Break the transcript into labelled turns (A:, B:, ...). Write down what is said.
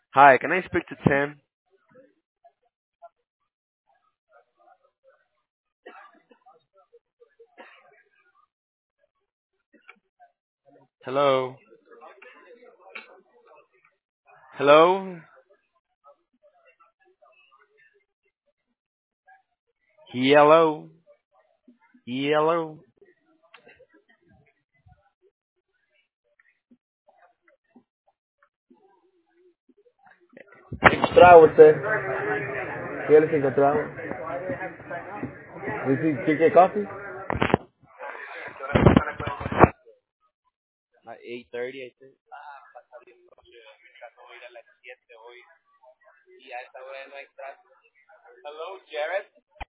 A: Hi, can I speak to Tim? Hello? Hello? Hello? Hello?
B: Encontraba usted. ¿Qué les encontraba? ¿Qué coffee?
A: At 8:30, I think. Hello, Jared?